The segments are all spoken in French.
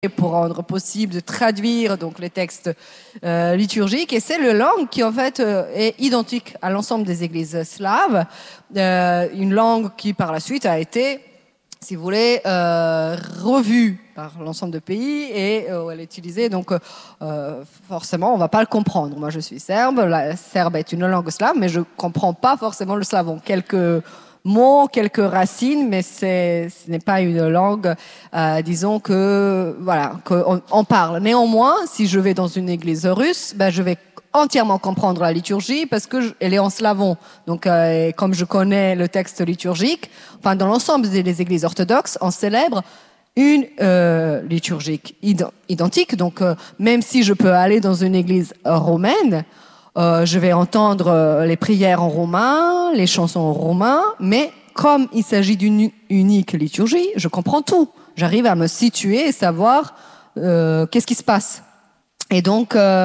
pour rendre possible de traduire donc les textes liturgiques. Et c'est la langue qui en fait est identique à l'ensemble des églises slaves, une langue qui par la suite a été, si vous voulez, revue par l'ensemble des pays et elle est utilisée. Donc forcément, on ne va pas le comprendre. Moi, je suis serbe. La serbe est une langue slave, mais je ne comprends pas forcément le slavon. Quelques mots, quelques racines, mais ce n'est pas une langue, disons que voilà, qu'on parle. Néanmoins, si je vais dans une église russe, ben, je vais entièrement comprendre la liturgie parce que elle est en slavon. Donc, comme je connais le texte liturgique, enfin, dans l'ensemble des églises orthodoxes, on célèbre une liturgique identique. Donc, même si je peux aller dans une église romaine, je vais entendre les prières en roumain, les chansons en roumain, mais comme il s'agit d'une unique liturgie, je comprends tout. J'arrive à me situer et savoir qu'est-ce qui se passe. Et donc,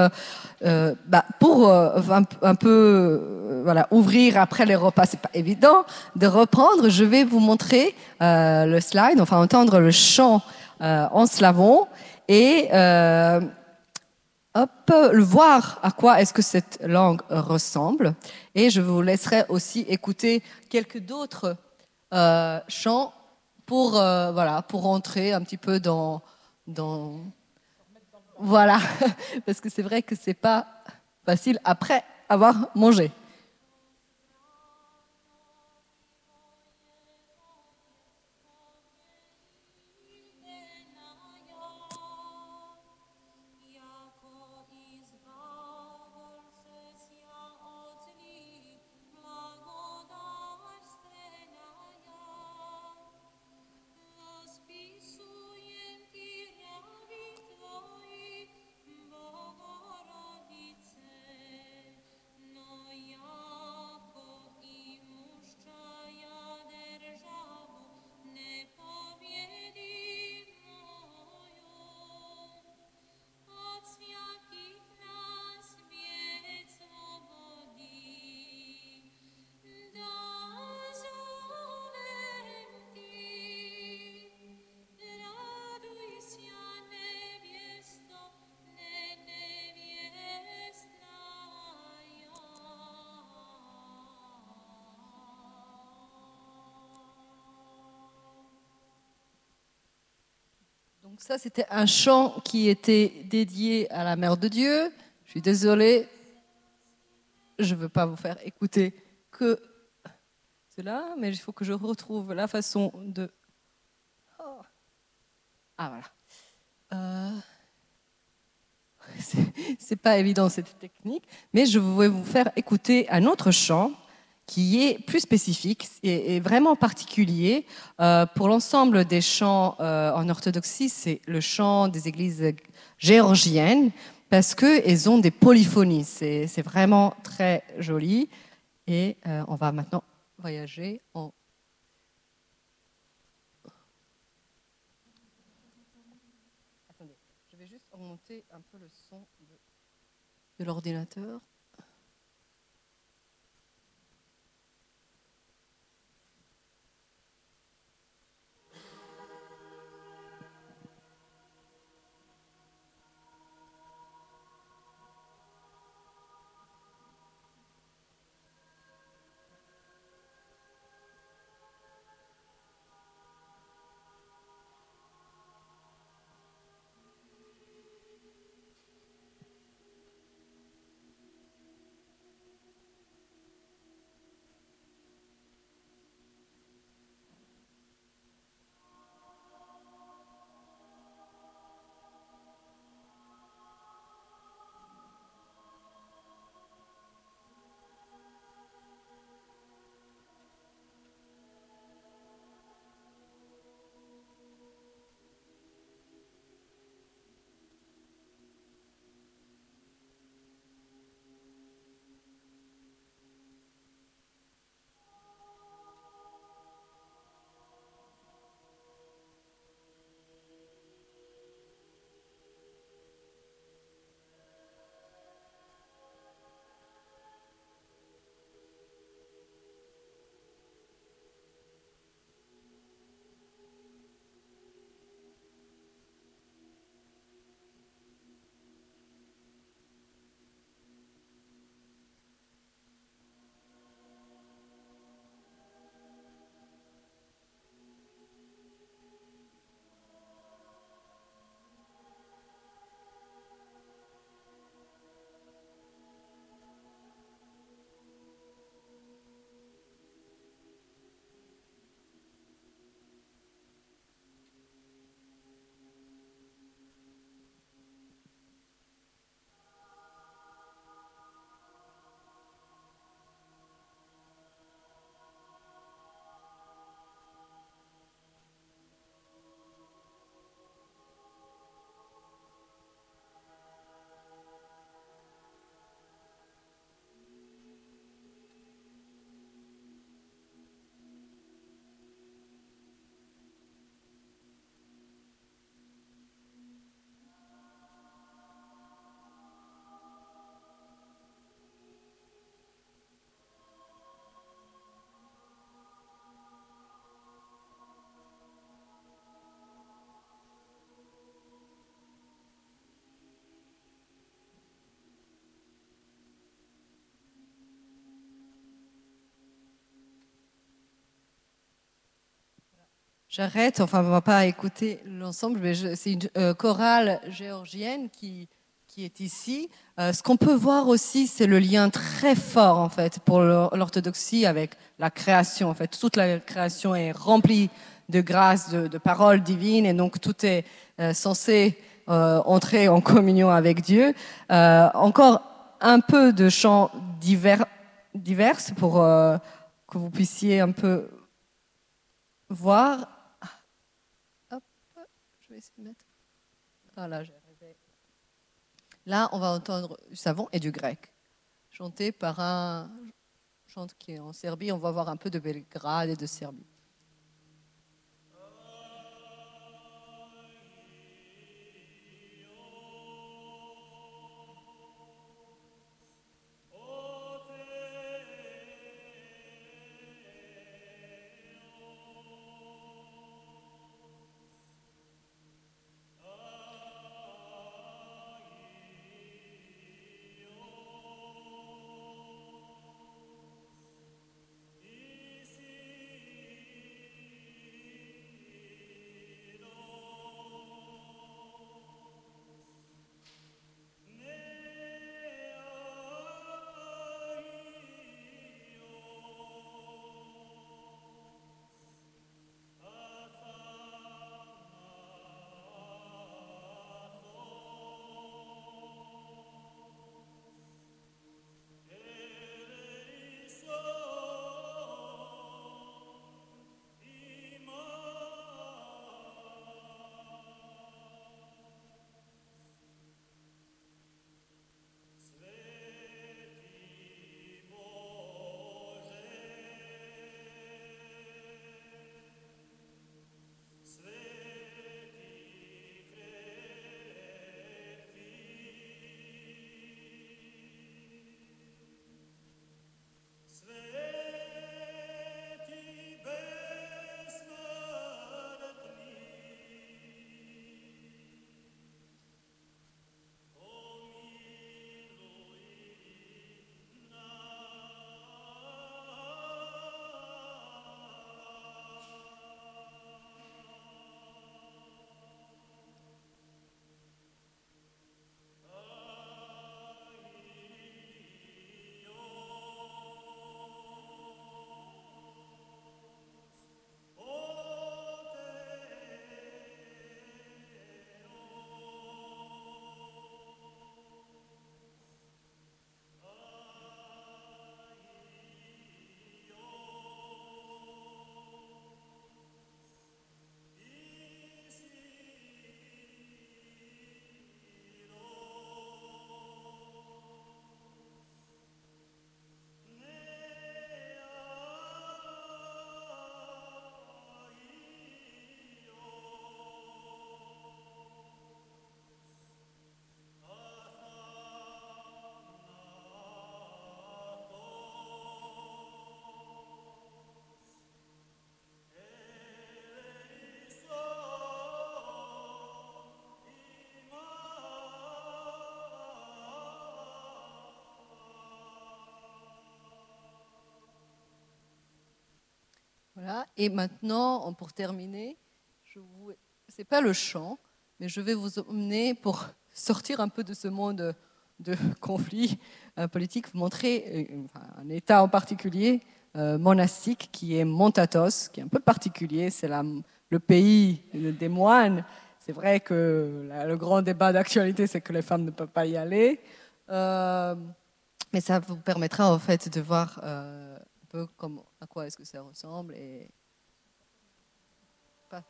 pour un peu voilà, ouvrir après les repas, c'est pas évident de reprendre, je vais vous montrer le slide, enfin entendre le chant en slavon et le voir à quoi est-ce que cette langue ressemble. Et je vous laisserai aussi écouter quelques d'autres chants pour, voilà, pour rentrer un petit peu dans... Voilà, parce que c'est vrai que c'est pas facile après avoir mangé. Donc ça, c'était un chant qui était dédié à la Mère de Dieu. Je suis désolée, je ne veux pas vous faire écouter que cela, mais il faut que je retrouve la façon de... Oh. Ah, voilà. C'est pas évident cette technique, mais je vais vous faire écouter un autre chant qui est plus spécifique et vraiment particulier. Pour l'ensemble des chants en orthodoxie, c'est le chant des églises géorgiennes parce qu'elles ont des polyphonies. C'est vraiment très joli. Et on va maintenant voyager en... Attendez, je vais juste augmenter un peu le son de l'ordinateur. J'arrête, enfin, on va pas écouter l'ensemble, mais c'est une chorale géorgienne qui est ici. Ce qu'on peut voir aussi, c'est le lien très fort, en fait, pour l'orthodoxie avec la création. En fait, toute la création est remplie de grâce, de paroles divines, et donc tout est censé entrer en communion avec Dieu. Encore un peu de chants divers pour que vous puissiez un peu voir. Hop, je vais essayer de mettre. Voilà, j'ai arrivé. Là, on va entendre du savon et du grec, chanté par un chante qui est en Serbie. On va voir un peu de Belgrade et de Serbie. Voilà. Et maintenant, pour terminer, c'est pas le chant, mais je vais vous emmener pour sortir un peu de ce monde de conflit politique, vous montrer un État en particulier, monastique, qui est Montatos, qui est un peu particulier. C'est le pays des moines. C'est vrai que le grand débat d'actualité, c'est que les femmes ne peuvent pas y aller. Mais ça vous permettra en fait de voir un peu à quoi est-ce que ça ressemble et pas.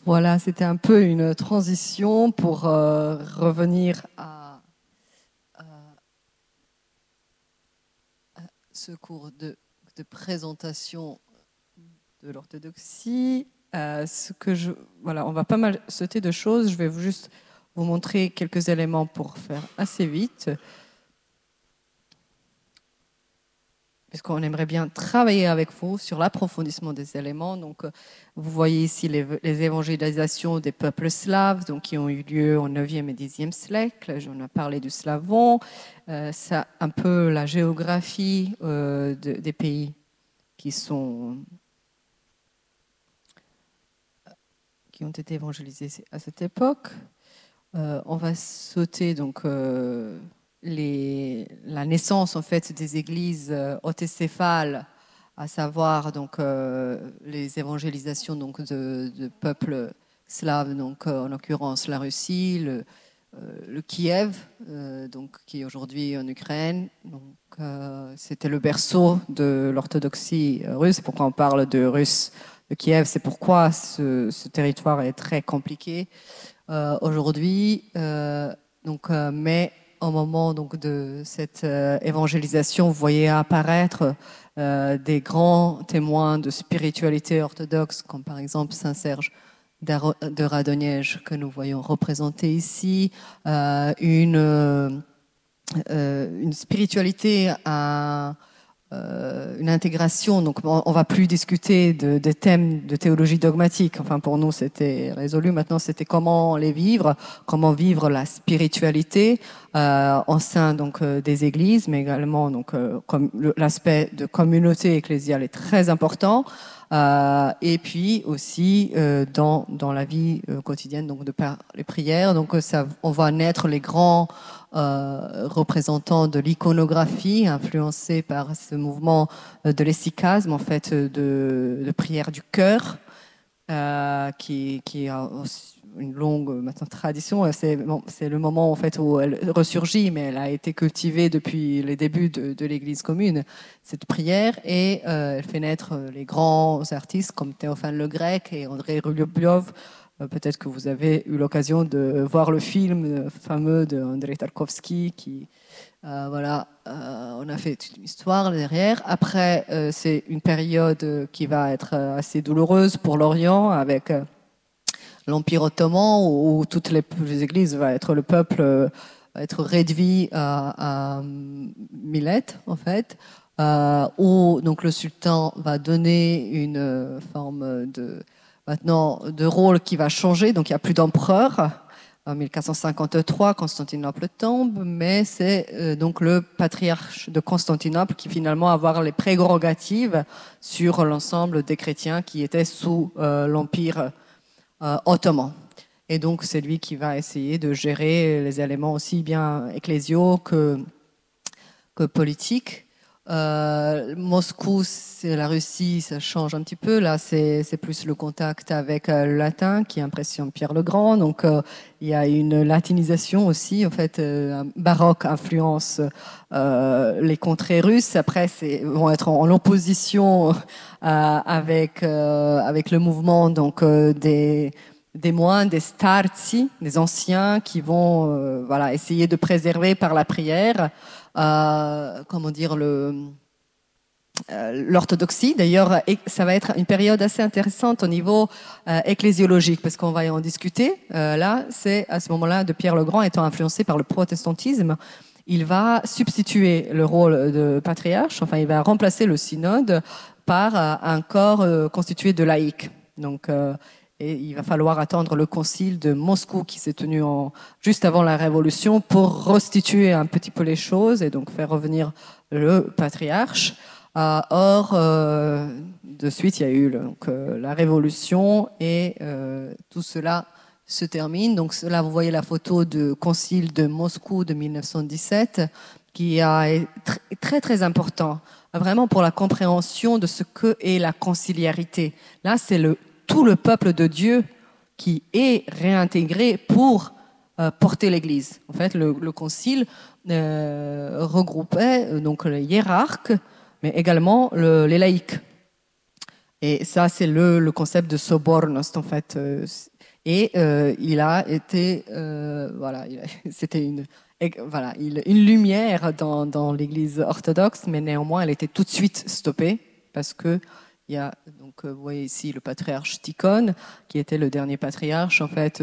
Voilà, c'était un peu une transition pour revenir à ce cours de présentation de l'orthodoxie. Voilà, on va pas mal sauter de choses. Je vais juste vous montrer quelques éléments pour faire assez vite. Puisqu'on aimerait bien travailler avec vous sur l'approfondissement des éléments. Donc, vous voyez ici les évangélisations des peuples slaves, donc, qui ont eu lieu au 9e et 10e siècle. J'en ai parlé du slavon. C'est un peu la géographie des pays qui ont été évangélisés à cette époque. On va sauter donc la naissance en fait des églises autocéphales, à savoir donc les évangélisations donc de peuples slaves, donc en l'occurrence la Russie, le Kiev, donc qui est aujourd'hui en Ukraine. Donc c'était le berceau de l'orthodoxie russe. C'est pourquoi on parle de Russe de Kiev. C'est pourquoi ce territoire est très compliqué aujourd'hui. Mais au moment donc, de cette évangélisation, vous voyez apparaître des grands témoins de spiritualité orthodoxe, comme par exemple Saint Serge de Radonège, que nous voyons représenté ici, une spiritualité une intégration. Donc, on va plus discuter des thèmes de théologie dogmatique. Enfin, pour nous, c'était résolu. Maintenant, c'était comment les vivre, comment vivre la spiritualité en sein donc des églises, mais également donc l'aspect de communauté ecclésiale est très important. Et puis aussi dans la vie quotidienne, donc de par les prières. Donc, on va naître les grands représentants de l'iconographie, influencés par ce mouvement de l'essicasme, en fait, de prière du cœur, qui a une longue maintenant tradition. C'est le moment en fait où elle ressurgit, mais elle a été cultivée depuis les débuts de l'Église commune, cette prière, et elle fait naître les grands artistes comme Théophane le Grec et André Rubliov. Peut-être que vous avez eu l'occasion de voir le film fameux de Andrei Tarkovsky, qui, on a fait toute une histoire derrière. Après, c'est une période qui va être assez douloureuse pour l'Orient, avec l'Empire ottoman, où toutes les églises le peuple va être réduit à Millet, en fait, où donc le sultan va donner une forme de rôle qui va changer. Donc il n'y a plus d'empereur. En 1453, Constantinople tombe, mais c'est donc le patriarche de Constantinople qui finalement va avoir les prérogatives sur l'ensemble des chrétiens qui étaient sous l'Empire ottoman. Et donc c'est lui qui va essayer de gérer les éléments aussi bien ecclésiaux que politiques. Moscou, c'est la Russie, ça change un petit peu. Là, c'est plus le contact avec le latin qui impressionne Pierre le Grand. Donc, il y a une latinisation aussi, en fait, baroque influence les contrées russes. Après, vont être en opposition avec le mouvement donc des moines, des startsi, des anciens qui vont essayer de préserver par la prière l'orthodoxie. D'ailleurs, ça va être une période assez intéressante au niveau ecclésiologique, parce qu'on va en discuter. Là, c'est à ce moment-là de Pierre le Grand, étant influencé par le protestantisme, il va substituer le rôle de patriarche, enfin, il va remplacer le synode par un corps constitué de laïcs. Donc, et il va falloir attendre le concile de Moscou qui s'est tenu juste avant la Révolution pour restituer un petit peu les choses et donc faire revenir le patriarche. Or, de suite, il y a eu la Révolution et tout cela se termine. Donc là, vous voyez la photo du concile de Moscou de 1917 qui est très, très important, vraiment pour la compréhension de ce qu'est la conciliarité. Là, c'est tout le peuple de Dieu qui est réintégré pour porter l'Église. En fait, le concile regroupait donc les hiérarques, mais également les laïcs. Et ça, c'est le concept de sobornost, en fait. Il a été, voilà, c'était une lumière dans l'Église orthodoxe, mais néanmoins, elle était tout de suite stoppée parce que il y a donc vous voyez ici le patriarche Tikhon, qui était le dernier patriarche en fait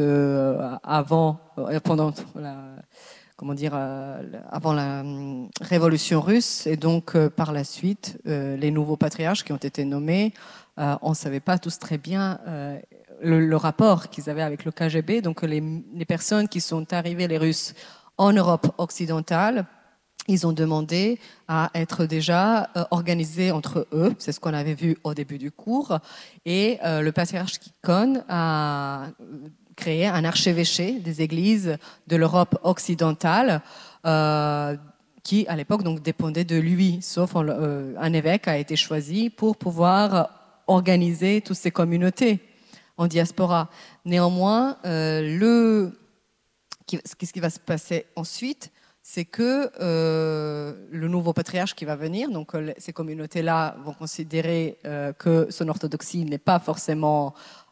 pendant comment dire avant la révolution russe, et donc par la suite les nouveaux patriarches qui ont été nommés, on ne savait pas tous très bien le rapport qu'ils avaient avec le KGB. Donc les personnes qui sont arrivées, les Russes, en Europe occidentale, ils ont demandé à être déjà organisés entre eux. C'est ce qu'on avait vu au début du cours. Et le patriarche Tikhon a créé un archevêché des églises de l'Europe occidentale qui, à l'époque, donc, dépendait de lui. Sauf un évêque a été choisi pour pouvoir organiser toutes ces communautés en diaspora. Néanmoins, ce qui va se passer ensuite, c'est que le nouveau patriarche qui va venir, donc ces communautés-là vont considérer que son orthodoxie n'est pas forcément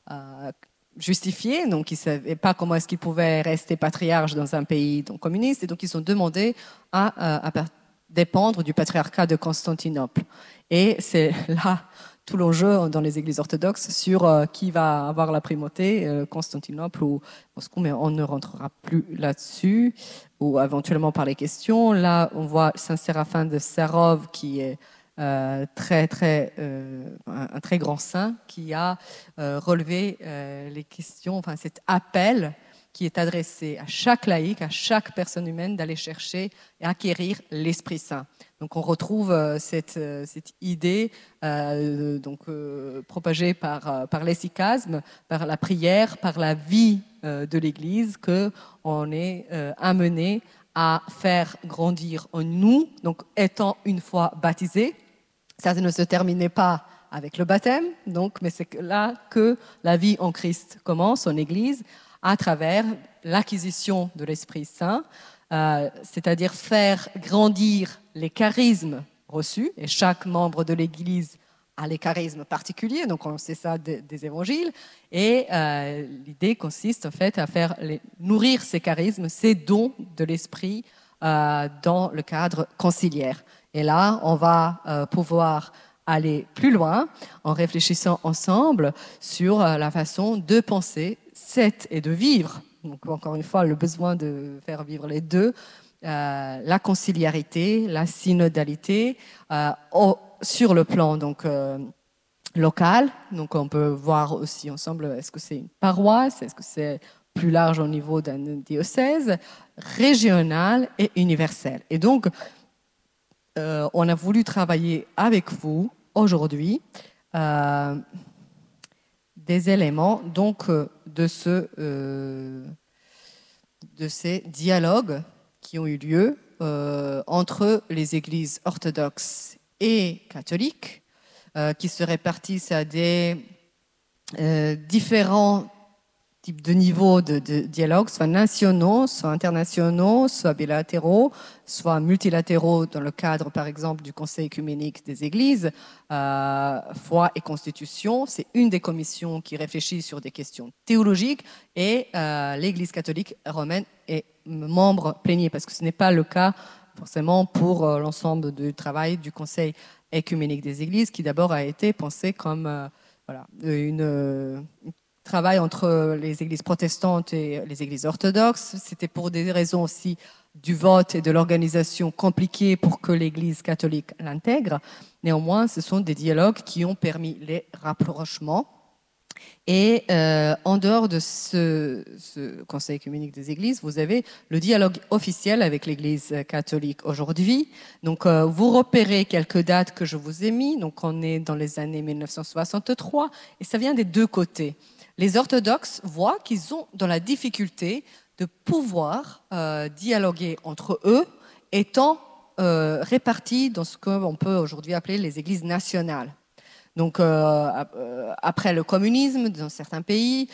justifiée, donc ils ne savaient pas comment est-ce qu'ils pouvaient rester patriarches dans un pays donc, communiste, et donc ils ont demandé à dépendre du patriarcat de Constantinople. Et c'est là tout l'enjeu dans les églises orthodoxes sur qui va avoir la primauté, Constantinople ou Moscou, mais on ne rentrera plus là-dessus, ou éventuellement par les questions. Là, on voit Saint-Séraphin de Sarov, qui est un très grand saint, qui a relevé les questions, enfin cet appel qui est adressé à chaque laïc, à chaque personne humaine, d'aller chercher et acquérir l'Esprit Saint. Donc on retrouve cette idée propagée par l'essicasme, par la prière, par la vie de l'Église, qu'on est amené à faire grandir en nous, donc étant une fois baptisé. Ça ne se terminait pas avec le baptême, mais c'est là que la vie en Christ commence, en Église, à travers l'acquisition de l'Esprit Saint, c'est-à-dire faire grandir les charismes reçus, et chaque membre de l'Église a les charismes particuliers, donc on sait ça des évangiles, et l'idée consiste en fait à faire nourrir ces charismes, ces dons de l'Esprit dans le cadre conciliaire. Et là, on va pouvoir aller plus loin en réfléchissant ensemble sur la façon de penser et de vivre. Donc, encore une fois, le besoin de faire vivre les deux, la conciliarité, la synodalité, sur le plan local. Donc, on peut voir aussi ensemble, est-ce que c'est une paroisse, est-ce que c'est plus large au niveau d'un diocèse, régional et universel. Et donc, on a voulu travailler avec vous aujourd'hui des éléments donc de ces dialogues qui ont eu lieu entre les églises orthodoxes et catholiques, qui se répartissent à des différents types de niveaux de dialogue, soit nationaux, soit internationaux, soit bilatéraux, soit multilatéraux dans le cadre, par exemple, du Conseil œcuménique des Églises, foi et constitution. C'est une des commissions qui réfléchit sur des questions théologiques, et l'Église catholique romaine est membre plénier, parce que ce n'est pas le cas forcément pour l'ensemble du travail du Conseil œcuménique des Églises, qui d'abord a été pensé comme travail entre les églises protestantes et les églises orthodoxes. C'était pour des raisons aussi du vote et de l'organisation compliquée pour que l'église catholique l'intègre. Néanmoins, ce sont des dialogues qui ont permis les rapprochements. Et en dehors de ce Conseil œcuménique des Églises, vous avez le dialogue officiel avec l'Église catholique aujourd'hui. Donc, vous repérez quelques dates que je vous ai mis. Donc, on est dans les années 1963, et ça vient des deux côtés. Les orthodoxes voient qu'ils sont dans la difficulté de pouvoir dialoguer entre eux, étant répartis dans ce qu'on peut aujourd'hui appeler les églises nationales. Donc, après le communisme dans certains pays,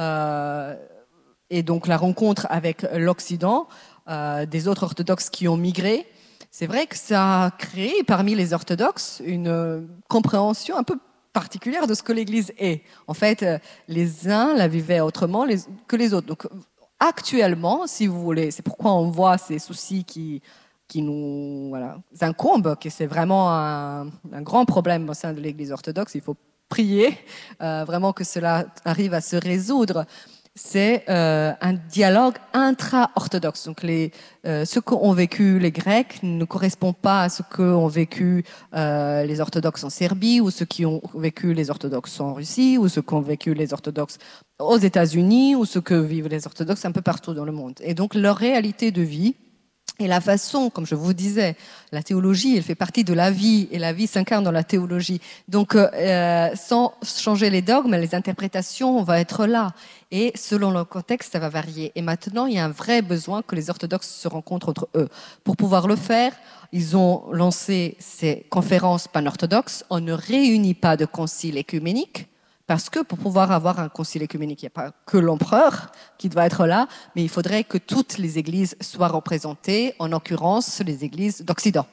et donc la rencontre avec l'Occident, des autres orthodoxes qui ont migré, c'est vrai que ça a créé parmi les orthodoxes une compréhension un peu particulière de ce que l'Église est. En fait, les uns la vivaient autrement que les autres. Donc, actuellement, si vous voulez, c'est pourquoi on voit ces soucis qui nous incombent, que c'est vraiment un grand problème au sein de l'Église orthodoxe. Il faut prier vraiment que cela arrive à se résoudre. C'est un dialogue intra-orthodoxe. Donc, ce qu'ont vécu les Grecs ne correspond pas à ce qu'ont vécu les orthodoxes en Serbie, ou ce qu'ont vécu les orthodoxes en Russie, ou ce qu'ont vécu les orthodoxes aux États-Unis, ou ce que vivent les orthodoxes un peu partout dans le monde. Et donc, leur réalité de vie et la façon, comme je vous disais, la théologie, elle fait partie de la vie, et la vie s'incarne dans la théologie. Donc, sans changer les dogmes, les interprétations vont être là. Et selon le contexte, ça va varier. Et maintenant, il y a un vrai besoin que les orthodoxes se rencontrent entre eux. Pour pouvoir le faire, ils ont lancé ces conférences pan-orthodoxes. On ne réunit pas de concile écuménique, parce que pour pouvoir avoir un concile écuménique, il n'y a pas que l'empereur qui doit être là, mais il faudrait que toutes les églises soient représentées, en l'occurrence les églises d'Occident.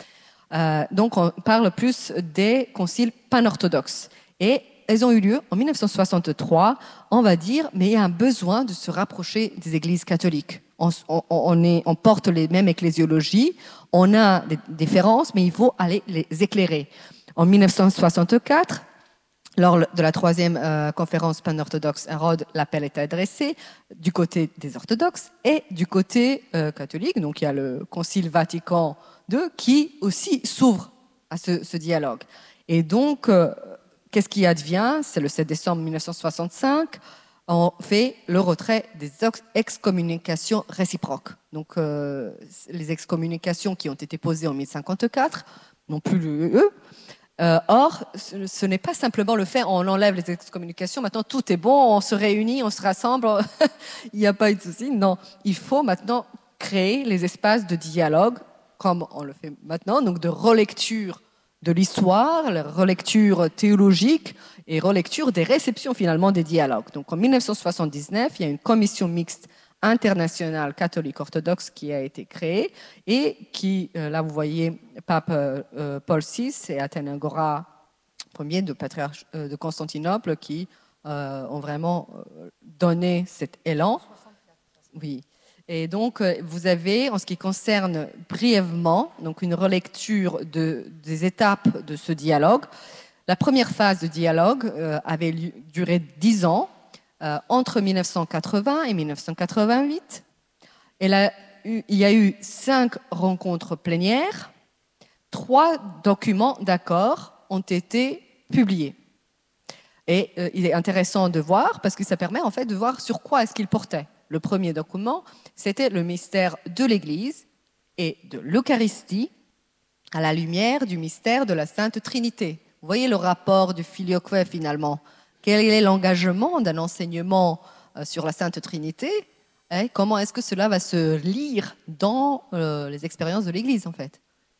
Donc on parle plus des conciles pan-orthodoxes. Et elles ont eu lieu en 1963, on va dire, mais il y a un besoin de se rapprocher des églises catholiques. On porte les mêmes ecclésiologies, on a des différences, mais il faut aller les éclairer. En 1964, lors de la troisième conférence pan-orthodoxe à Rhodes, l'appel est adressé du côté des orthodoxes et du côté catholique. Donc il y a le Concile Vatican II qui aussi s'ouvre à ce dialogue. Et donc, qu'est-ce qui advient? C'est le 7 décembre 1965. On fait le retrait des excommunications réciproques. Donc les excommunications qui ont été posées en 1054 n'ont plus lieu. Or, ce n'est pas simplement le fait, on enlève les excommunications, maintenant tout est bon, on se réunit, on se rassemble, il n'y a pas eu de souci. Non, il faut maintenant créer les espaces de dialogue, comme on le fait maintenant, donc de relecture de l'histoire, la relecture théologique et relecture des réceptions finalement des dialogues. Donc en 1979, il y a une commission mixte internationale catholique orthodoxe qui a été créée et qui, là vous voyez, pape Paul VI et Athénagora Ier, de patriarche de Constantinople, qui ont vraiment donné cet élan. Oui. Et donc, vous avez, en ce qui concerne brièvement, donc une relecture des étapes de ce dialogue. La première phase de dialogue avait duré 10 ans, entre 1980 et 1988. Il y a eu 5 rencontres plénières, 3 documents d'accord ont été publiés. Et il est intéressant de voir, parce que ça permet en fait de voir sur quoi est-ce qu'il portait. Le premier document, c'était le mystère de l'Église et de l'Eucharistie à la lumière du mystère de la Sainte Trinité. Vous voyez le rapport du Filioque finalement. Quel est l'engagement d'un enseignement sur la Sainte Trinité et comment est-ce que cela va se lire dans les expériences de l'Église en fait.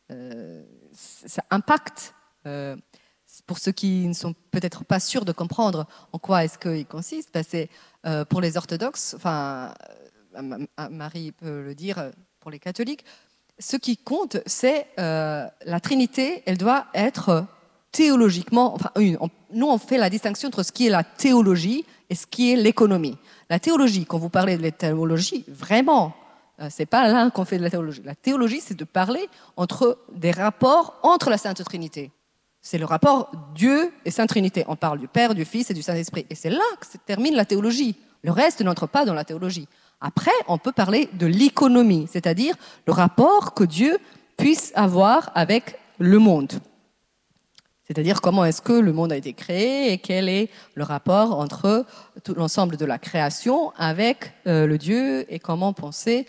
Ça impacte, pour ceux qui ne sont peut-être pas sûrs de comprendre en quoi est-ce qu'il consiste, c'est pour les orthodoxes, enfin Marie peut le dire pour les catholiques, ce qui compte c'est la Trinité, elle doit être théologiquement, enfin, nous on fait la distinction entre ce qui est la théologie et ce qui est l'économie. La théologie, quand vous parlez de la théologie, vraiment, c'est pas là qu'on fait de la théologie. La théologie, c'est de parler des rapports entre la Sainte Trinité. C'est le rapport Dieu et Sainte Trinité. On parle du Père, du Fils et du Saint-Esprit. Et c'est là que se termine la théologie. Le reste n'entre pas dans la théologie. Après, on peut parler de l'économie, c'est-à-dire le rapport que Dieu puisse avoir avec le monde. C'est-à-dire comment est-ce que le monde a été créé et quel est le rapport entre tout l'ensemble de la création avec le Dieu et comment penser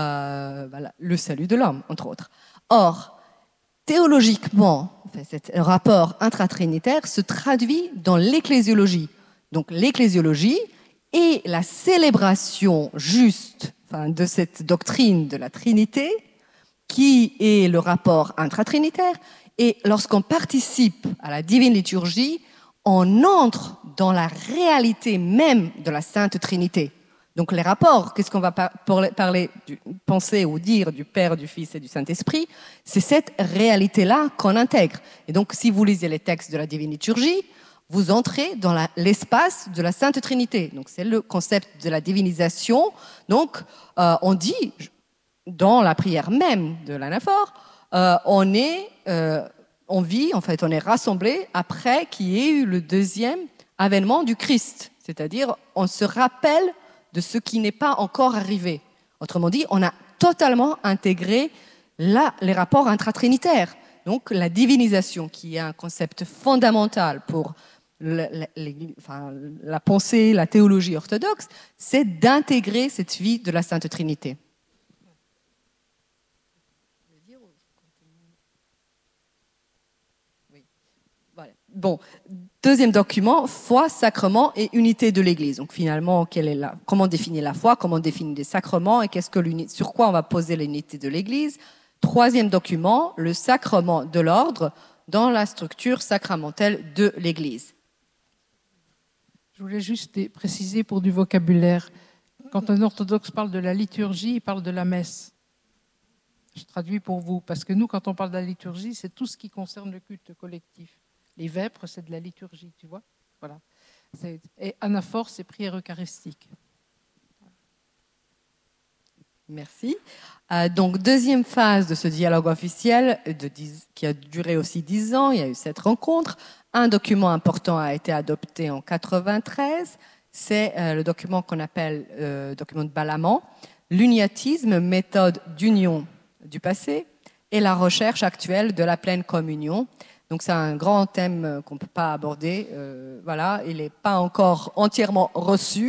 le salut de l'homme, entre autres. Or, théologiquement, ce rapport intratrinitaire se traduit dans l'ecclésiologie. Donc l'ecclésiologie est la célébration juste de cette doctrine de la Trinité qui est le rapport intratrinitaire. Et lorsqu'on participe à la divine liturgie, on entre dans la réalité même de la Sainte Trinité. Donc les rapports, qu'est-ce qu'on va penser ou dire du Père, du Fils et du Saint-Esprit, c'est cette réalité-là qu'on intègre. Et donc si vous lisez les textes de la divine liturgie, vous entrez dans l'espace de la Sainte Trinité. Donc, c'est le concept de la divinisation. Donc, on dit, dans la prière même de l'anaphore, on vit, en fait, on est rassemblés après qu'il y ait eu le deuxième avènement du Christ. C'est-à-dire, on se rappelle de ce qui n'est pas encore arrivé. Autrement dit, on a totalement intégré les rapports intratrinitaires. Donc, la divinisation, qui est un concept fondamental pour la pensée, la théologie orthodoxe, c'est d'intégrer cette vie de la Sainte Trinité. Voilà. Bon, deuxième document, foi, sacrement et unité de l'Église. Donc finalement, comment définir la foi, comment définir les sacrements et sur quoi on va poser l'unité de l'Église. Troisième document, le sacrement de l'ordre dans la structure sacramentelle de l'Église. Je voulais juste préciser pour du vocabulaire. Quand un orthodoxe parle de la liturgie, il parle de la messe. Je traduis pour vous, parce que nous, quand on parle de la liturgie, c'est tout ce qui concerne le culte collectif. Les vêpres, c'est de la liturgie, tu vois. Voilà. Et anaphore, c'est prière eucharistique. Merci. Donc, deuxième phase de ce dialogue officiel qui a duré aussi 10 ans. Il y a eu 7 rencontres. Un document important a été adopté en 1993. C'est le document qu'on appelle document de Balamand, l'uniatisme, méthode d'union du passé et la recherche actuelle de la pleine communion. Donc, c'est un grand thème qu'on ne peut pas aborder. Voilà, il n'est pas encore entièrement reçu.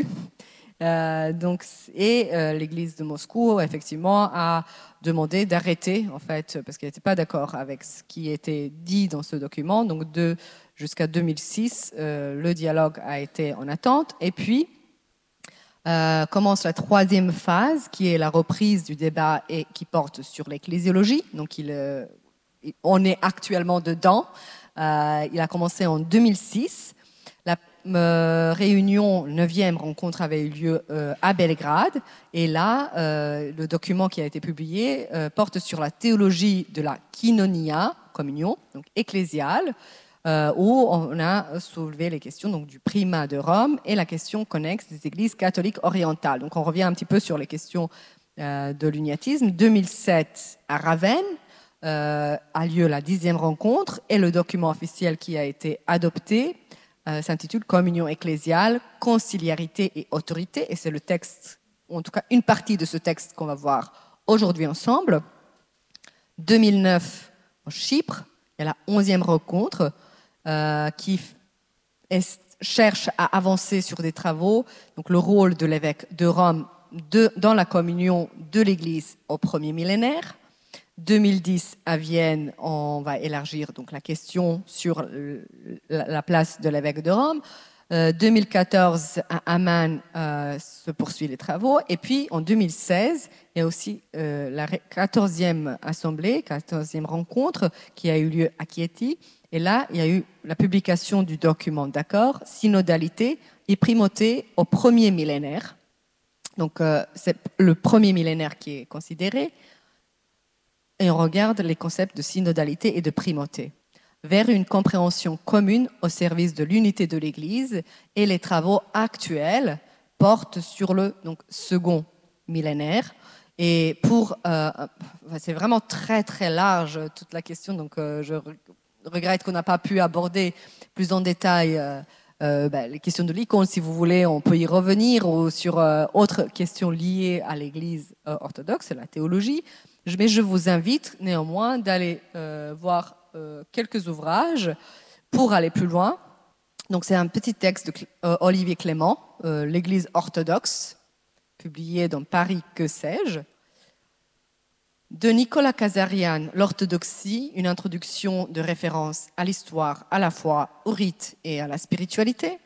L'Église de Moscou, effectivement, a demandé d'arrêter, en fait, parce qu'elle n'était pas d'accord avec ce qui était dit dans ce document. Donc, jusqu'à 2006, le dialogue a été en attente. Et puis, commence la troisième phase, qui est la reprise du débat et qui porte sur l'ecclésiologie. Donc, on est actuellement dedans. Il a commencé en 2006. La réunion, 9e rencontre avait eu lieu à Belgrade. Et là, le document qui a été publié porte sur la théologie de la koinonia, communion, donc ecclésiale, où on a soulevé les questions donc, du primat de Rome et la question connexe des églises catholiques orientales. Donc on revient un petit peu sur les questions de l'uniatisme. 2007, à Ravenne, a lieu la 10e rencontre et le document officiel qui a été adopté s'intitule Communion ecclésiale, conciliarité et autorité. Et c'est le texte, ou en tout cas une partie de ce texte qu'on va voir aujourd'hui ensemble. 2009, en Chypre, il y a la 11e rencontre qui cherche à avancer sur des travaux, donc le rôle de l'évêque de Rome dans la communion de l'Église au premier millénaire. 2010, à Vienne, on va élargir donc, la question sur la place de l'évêque de Rome. 2014, à Amman, se poursuivent les travaux. Et puis, en 2016, il y a aussi la 14e assemblée, 14e rencontre qui a eu lieu à Chieti. Et là, il y a eu la publication du document d'accord, synodalité et primauté au premier millénaire. Donc, c'est le premier millénaire qui est considéré. Et on regarde les concepts de synodalité et de primauté vers une compréhension commune au service de l'unité de l'Église, et les travaux actuels portent sur le second millénaire. Et c'est vraiment très très large toute la question, donc je regrette qu'on n'a pas pu aborder plus en détail les questions de l'icône. Si vous voulez, on peut y revenir, ou sur autres questions liées à l'Église orthodoxe, la théologie. Mais je vous invite néanmoins d'aller voir quelques ouvrages pour aller plus loin. Donc, c'est un petit texte de Olivier Clément, l'Église orthodoxe, publié dans Paris, que sais-je. De Nicolas Kazarian, l'orthodoxie, une introduction de référence à l'histoire, à la foi, au rite et à la spiritualité.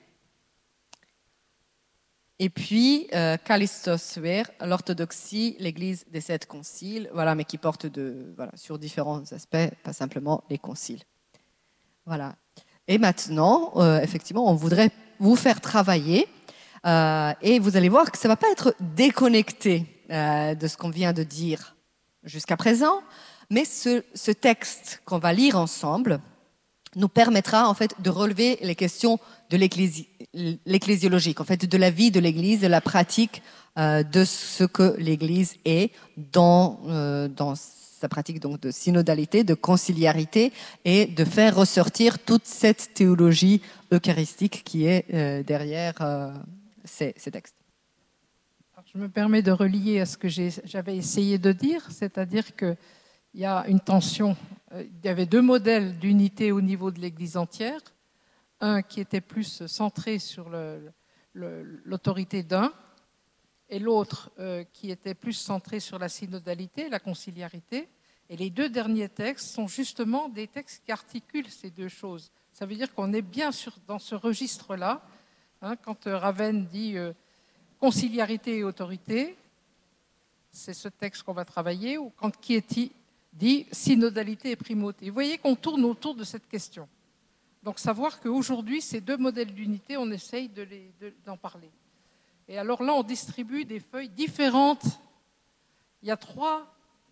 Et puis, Kallistos Ver, l'orthodoxie, l'Église des 7 conciles, voilà, mais qui porte sur différents aspects, pas simplement les conciles. Voilà. Et maintenant, effectivement, on voudrait vous faire travailler, et vous allez voir que ça ne va pas être déconnecté de ce qu'on vient de dire jusqu'à présent, mais ce texte qu'on va lire ensemble nous permettra en fait de relever les questions de l'ecclésiologique, en fait de la vie de l'Église, de la pratique de ce que l'Église est dans sa pratique donc de synodalité, de conciliarité, et de faire ressortir toute cette théologie eucharistique qui est derrière ces textes. Alors, je me permets de relier à ce que j'avais essayé de dire, c'est-à-dire qu'il y a une tension. Il y avait deux modèles d'unité au niveau de l'Église entière. Un qui était plus centré sur l'autorité d'un, et l'autre qui était plus centré sur la synodalité, la conciliarité. Et les deux derniers textes sont justement des textes qui articulent ces deux choses. Ça veut dire qu'on est bien dans ce registre-là. Quand Ravenne dit conciliarité et autorité, c'est ce texte qu'on va travailler, ou quand Chieti dit synodalité et primauté. Vous voyez qu'on tourne autour de cette question. Donc savoir qu'aujourd'hui, ces deux modèles d'unité, on essaye d'en parler. Et alors là, on distribue des feuilles différentes. Il y a trois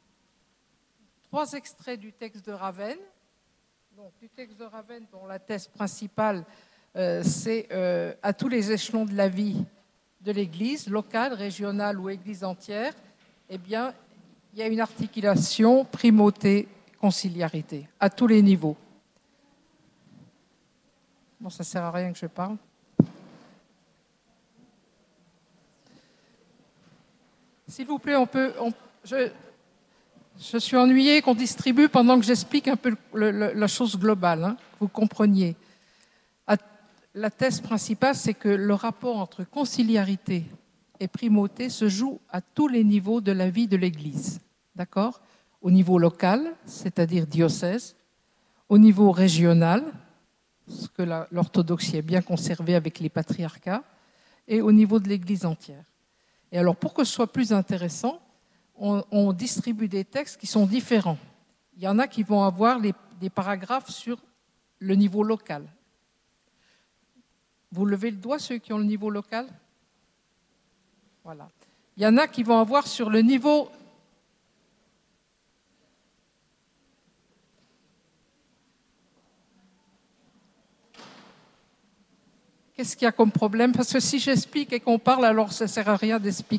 extraits du texte de Ravenne. Donc, du texte de Ravenne, dont la thèse principale, c'est à tous les échelons de la vie de l'Église, locale, régionale ou Église entière, eh bien, il y a une articulation primauté, conciliarité, à tous les niveaux. Bon, ça ne sert à rien que je parle. S'il vous plaît, je suis ennuyée qu'on distribue pendant que j'explique un peu la chose globale, que vous compreniez. La thèse principale, c'est que le rapport entre conciliarité et primauté se joue à tous les niveaux de la vie de l'Église. D'accord ? Au niveau local, c'est-à-dire diocèse, au niveau régional, ce que l'orthodoxie est bien conservée avec les patriarcats, et au niveau de l'Église entière. Et alors, pour que ce soit plus intéressant, on distribue des textes qui sont différents. Il y en a qui vont avoir des paragraphes sur le niveau local. Vous levez le doigt, ceux qui ont le niveau local ? Voilà. Il y en a qui vont avoir sur le niveau... Qu'est-ce qu'il y a comme problème ? Parce que si j'explique et qu'on parle, alors ça ne sert à rien d'expliquer.